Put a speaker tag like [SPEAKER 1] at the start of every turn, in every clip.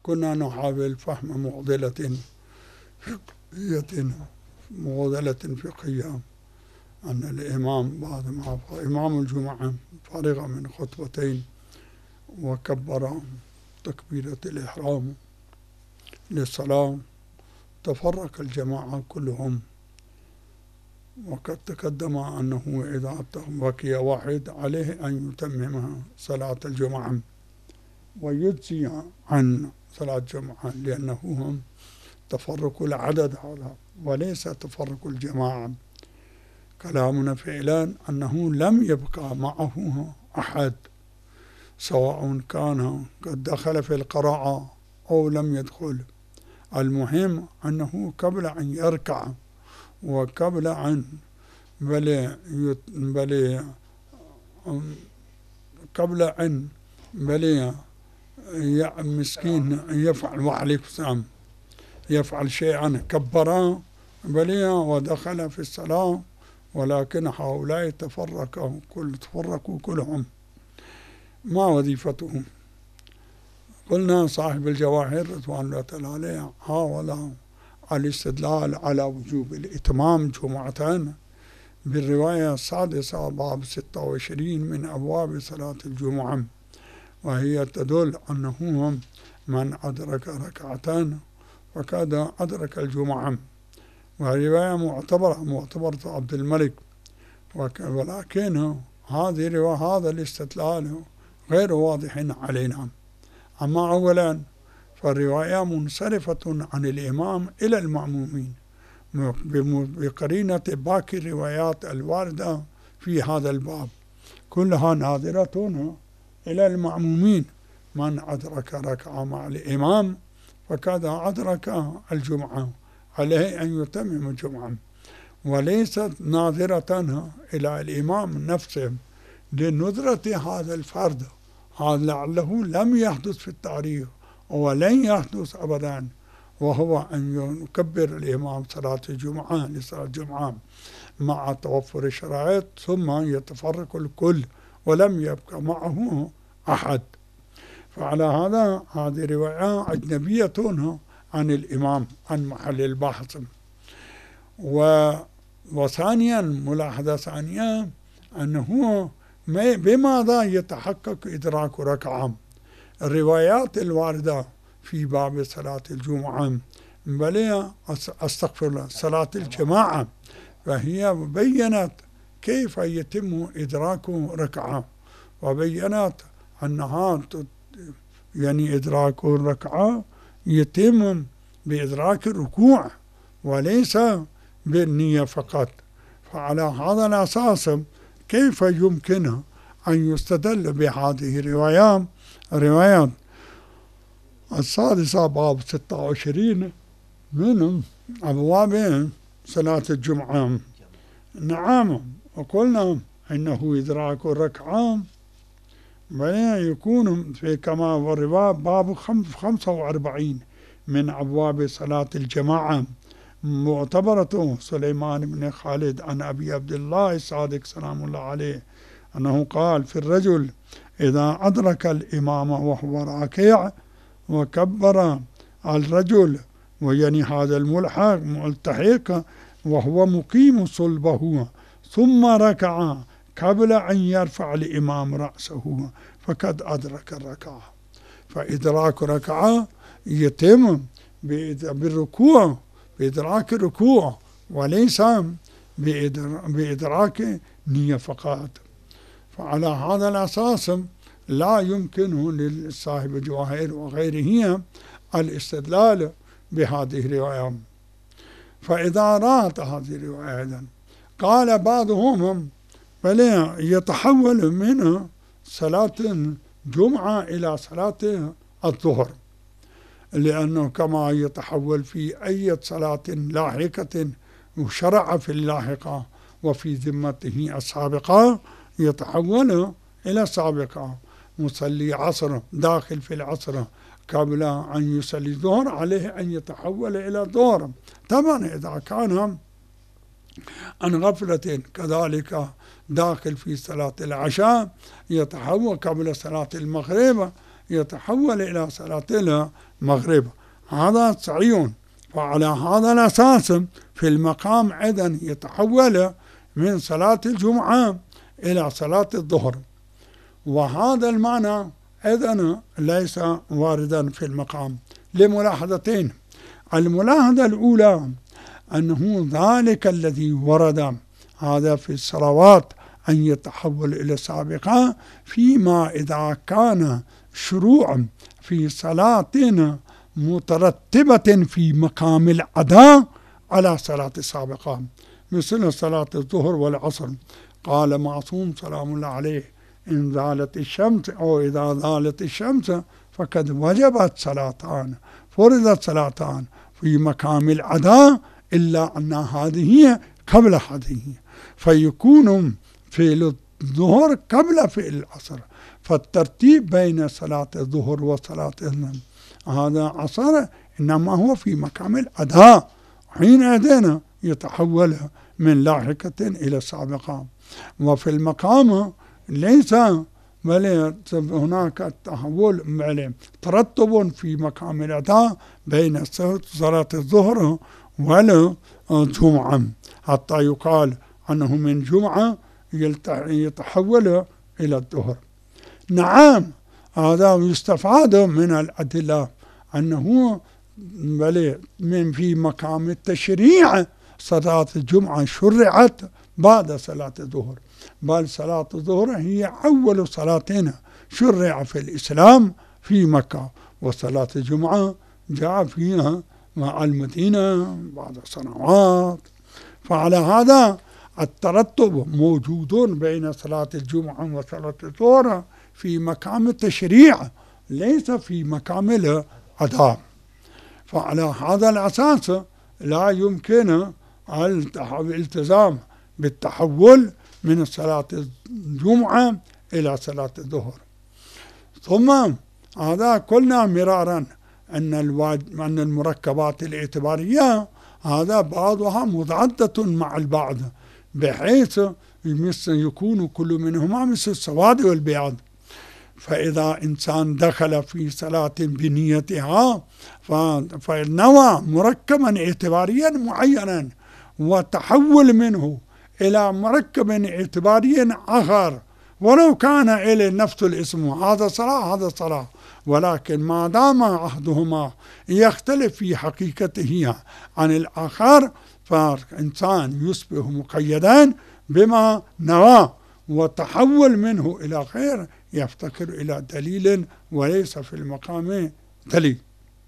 [SPEAKER 1] كنا نحاول فهم معضلة فقهية أن الإمام بعد ما إمام الجمعة فرغ من خطبتين وكبر تكبيرة الإحرام للصلاة تفرق الجماعة كلهم، وقد تقدم أنه إذا بقي واحد عليه أن يتمم صلاة الجمعة ويجزي عن صلاة الجمعة، لأنه هم تفرق العدد هذا وليس تفرق الجماعة. كلامنا فعلا أنه لم يبقى معه أحد، سواء كان قد دخل في القراءة أو لم يدخل. المهم أنه قبل أن يركع وقبل أن مسكين يفعل وعليكم السلام يفعل شيئا كبر ودخل في الصلاة، ولكن هؤلاء تفرقوا كلهم. ما وظيفتهم؟ قلنا صاحب الجواهر رضوان الله تعالى عليه حاول الاستدلال على وجوب الإتمام جمعتان بالرواية السادسة باب 26 من أبواب صلاة الجمعة، وهي تدل أنه من أدرك ركعتان فقد أدرك الجمعة، والرواية معتبرة عبد الملك، ولكن هذا الاستدلال غير واضح علينا. أما أولا فالرواية منصرفة عن الإمام إلى المأمومين بقرينة باقي الروايات الواردة في هذا الباب، كلها ناظرة إلى المأمومين. من أدرك ركعة مع الإمام فقد أدرك الجمعة، عليه أن يتمم الجمعة، وليست ناظرة إلى الإمام نفسه لندرة هذا الفرد. هذا لعله لم يحدث في التاريخ ولن يحدث أبدا، وهو أن يكبر الإمام صلاة الجمعة مع توفر الشرائط ثم يتفرق الكل ولم يبقى معه أحد. فعلى هذا هذه رواية أجنبية عن الإمام عن محل البحث. وثانيا ملاحظة ثانية أنه بماذا يتحقق إدراك ركعة؟ الروايات الواردة في باب صلاة الجمعة صلاة الجماعة، فهي بيّنت كيف يتم إدراك ركعة، وبيّنت أنها إدراك الركعة يتم بإدراك الركوع وليس بالنية فقط. فعلى هذا الأساس كيف يمكن أن يستدل بهذه الروايات السادسة باب 26 من أبواب صلاة الجمعة؟ نعم، وقلنا إنه إدراك الركعة يكون في كما هو الرواية باب 45 من أبواب صلاة الجماعة، معتبرة سليمان بن خالد عن أبي عبد الله الصادق سلام الله عليه أنه قال في الرجل إذا أدرك الإمام وهو راكع وكبر الرجل، هذا الملتحق وهو مقيم صلبه ثم ركع قبل أن يرفع الإمام رأسه فقد أدرك الركعة. فإدراك ركعة يتم بالركوع، بإدراك الركوع وليس بإدراك نية فقط. فعلى هذا الأساس لا يمكن لصاحب الجواهر وغيره الاستدلال بهذه الرواية. فإذا رأت هذه الرواية قال بعضهم بل يتحول من صلاة الجمعة إلى صلاة الظهر، لأنه كما يتحول في أي صلاة لاحقة وشرع في اللاحقة وفي ذمته السابقة يتحول إلى سابقة. مصلي عصر داخل في العصر قبل أن يصلي الظهر عليه أن يتحول إلى ظهر. طبعا إذا كان عن غفلة كذلك داخل في صلاة العشاء يتحول قبل صلاة المغرب يتحول إلى صلاة المغرب، هذا صحيح. وعلى هذا الأساس في المقام أيضا يتحول من صلاة الجمعة إلى صلاة الظهر، وهذا المعنى أيضا ليس واردا في المقام لملاحظتين. الملاحظة الأولى أنه ذلك الذي ورد هذا في الصلوات أن يتحول إلى السابقة فيما إذا كان شروع في صلاة مترتبة في مقام الأداء على صلاة السابقة، مثل صلاة الظهر والعصر. قال معصوم سلام الله عليه: إن زالت الشمس أو إذا زالت الشمس فقد وجبت صلاتان، فرضت صلاتان في مقام الأداء، إلا أن هذه قبل هذه، فيكون فعل الظهر قبل فعل العصر، فالترتيب بين صلاة الظهر وصلاة هذا عصر إنما هو في مقام الأداء، حينئذ يتحول من لاحقة إلى سابقة. وفي المقام ليس بل هناك تحول بل ترتب في مقام الأداء بين صلاة الظهر والجمعة، حتى يقال أنه من جمعة يتحول إلى الظهر. نعم، هذا يستفاد من الأدلة أنه من في مقام التشريع صلاة الجمعة شرعت بعد صلاة الظهر، بل صلاة الظهر هي أول صلاتنا شرع في الإسلام في مكة، وصلاة الجمعة جاء فيها مع المدينة بعد سنوات. فعلى هذا الترتب موجود بين صلاة الجمعة وصلاة الظهر في مقام التشريع ليس في مقام الأداء. فعلى هذا الأساس لا يمكن الالتزام بالتحول من صلاة الجمعة إلى صلاة الظهر. ثم هذا قلنا مرارا أن المركبات الاعتبارية هذا بعضها متعددة مع البعض، بحيث يكون كل منهما مثل السواد والبياض. فإذا إنسان دخل في صلاة بنيتها فنوى مركبا اعتباريا معينا، وتحول منه إلى مركب اعتباري آخر ولو كان إلى نفس الاسم، هذا صلاة هذا صلاة، ولكن ما دام أحدهما يختلف في حقيقته عن الآخر فإنسان يصبح مقيدا بما نوى، وتحول منه إلى غير يفتكر إلى دليل وليس في المقام دليل.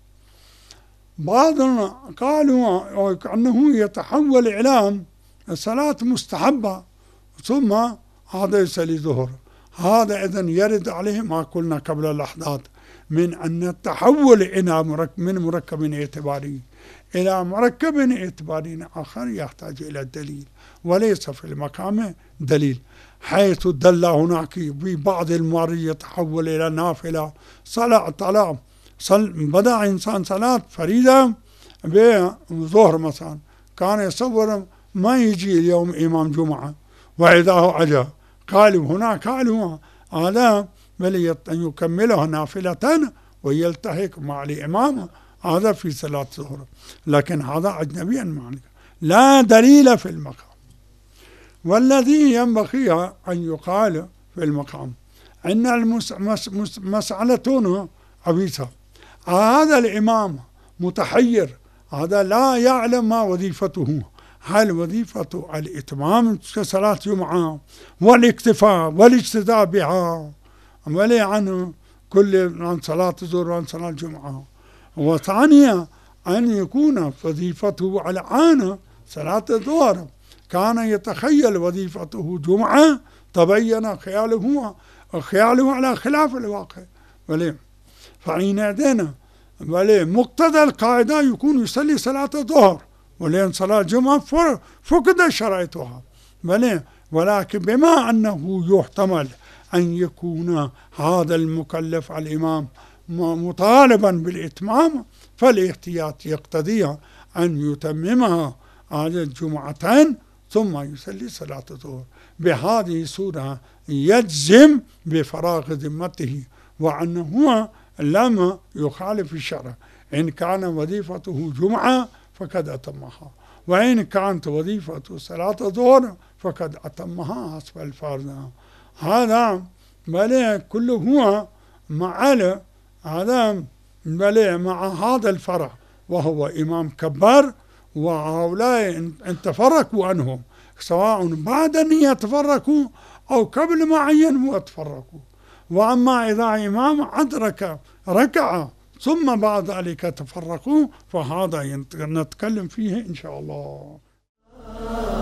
[SPEAKER 1] بعضهم قالوا أنه يتحول إلى الصلاة مستحبة ثم هذا يصلي ظهر. هذا إذن يرد عليه ما قلنا قبل اللحظات من أن التحول إلى من مركب اعتباري إلى مركب اعتباري آخر يحتاج إلى الدليل وليس في المقام دليل، حيث دل هناك في بعض المرات يتحول إلى نافلة صلاة بدأ إنسان صلاة فريدة بظهر مثلا، كان يصور ما يجي اليوم إمام جمعة وإذا هو عجب، قالوا هناك قالوا هذا بل يكملها نافلة ويلتحق مع الإمام، هذا في صلاة الظهر، لكن هذا أجنبي معنى لا دليل في المقام. والذي ينبغي أن يقال في المقام أن المسألة عبيثة، هذا الإمام متحير، هذا لا يعلم ما وظيفته، هل وظيفة الإتمام كصلاة جمعة والاكتفاء والاجتزاء بها ولي عن صلاة الظهر وعن صلاة الجمعة، وثانيا أن يكون وظيفته الآن صلاة الظهر، كان يتخيل وظيفته جمعة تبين خياله على خلاف الواقع، فحينئذ مقتضى القاعدة يكون يصلي صلاة الظهر، ولأن صلاة الجمعة فقد شرعتها، ولكن بما أنه يحتمل أن يكون هذا المكلف الإمام مطالبا بالإتمام، فالاحتياط يقتضي أن يتممها هذه الجمعتين ثم يصلي صلاة الظهر. بهذه الصورة يجزم بفراغ ذمته وأنه هو لم يخالف الشرع. إن كان وظيفته جمعة فقد أتمها، وإن كانت وظيفته صلاة ظهر فقد أتمها حسب الفرض. هذا بل كله هو مع هذا بل مع هذا الفرع، وهو إمام كبار، وهؤلاء إن تفرقوا عنهم سواء بعد أن يتفرقوا أو قبل ما أن يتفرقوا. وأما إذا إمام أدرك ركع ثم بعد ذلك تفرقوا فهذا نتكلم فيه إن شاء الله.